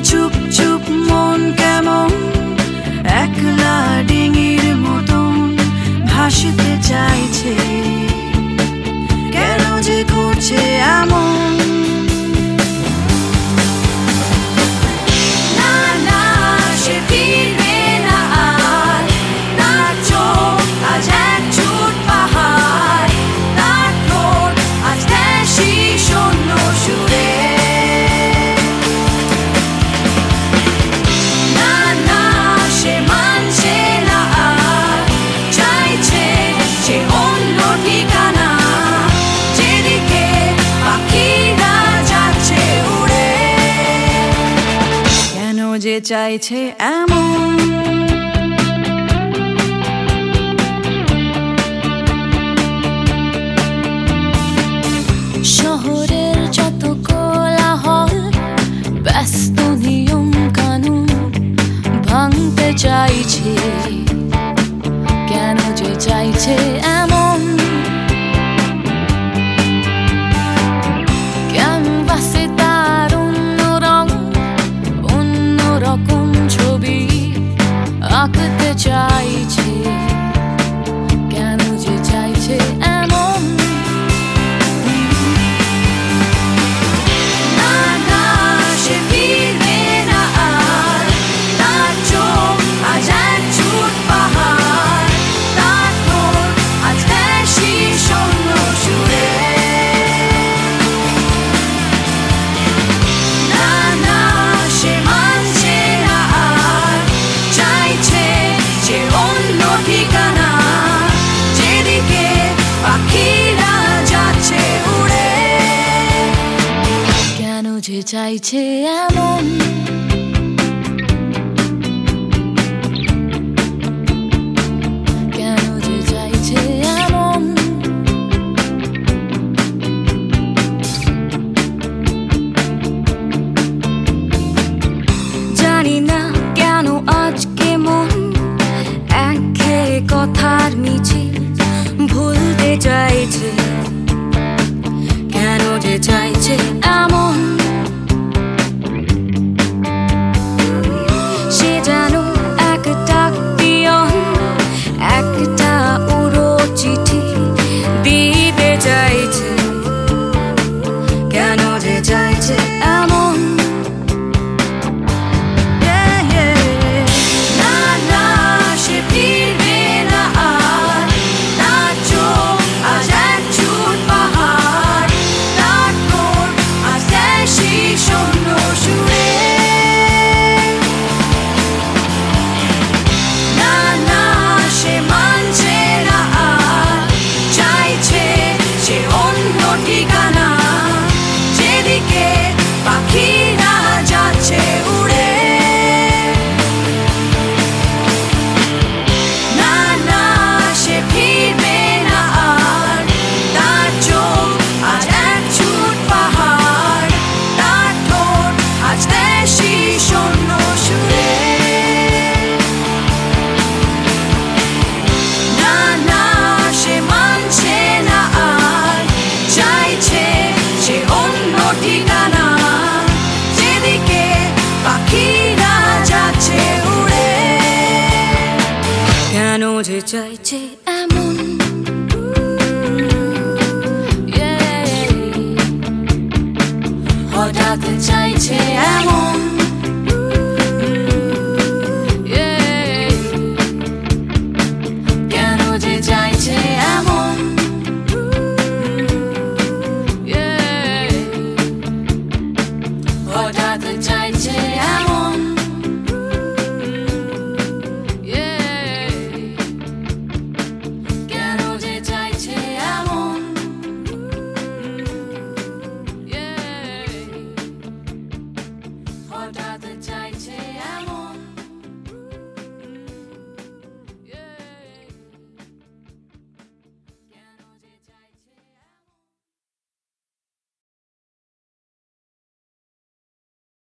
চুপ চুপ মন কেমন একলা ডিঙির মতন ভাসতে চাইছে, কেন যে করছে এমন। যে চাইছে এমন। শহরের যত কোলাহল ব্যস্ত নিয়ম কানুন ভাঙতে চাইছে, কেন যে চাইছে এমন। ক্যানভাসে তার অন্য রং অন্য রকম ছবি আঁকতে চাইছে, কেন যে চাইছে এমন। যে চাইছে এমন। কেন যে চাইছে এমন। জানি না কেন আজকে মন একঘেয়ে কথার মিছিল ভুলতে চাইছে, কেন যে চাইছে এমন। একটা উড়ো চিঠি দিতে চাইছে, কেন যে চাইছে এমন। না না সে ফিরবে না আর, তার চোখ আজ এক ছুট পাহাড়, তার ঠোঁট আজ দেশি শূন্য সুরে। ঠিকানা যেদিকে পাখিরা যাচ্ছে উড়ে, না না সে ফিরবে না আর, তার চোখ আজ এক ছুট পাহাড়, তার ঠোঁট আজ দেশি শূন্য সুরে। না না সে মানছে না আর, চাইছে সে অন্য ঠিকানা যেদিকে পাখিরা যাচ্ছে উড়ে, কেন যে চাইছে এমন। হঠাৎ চাইছে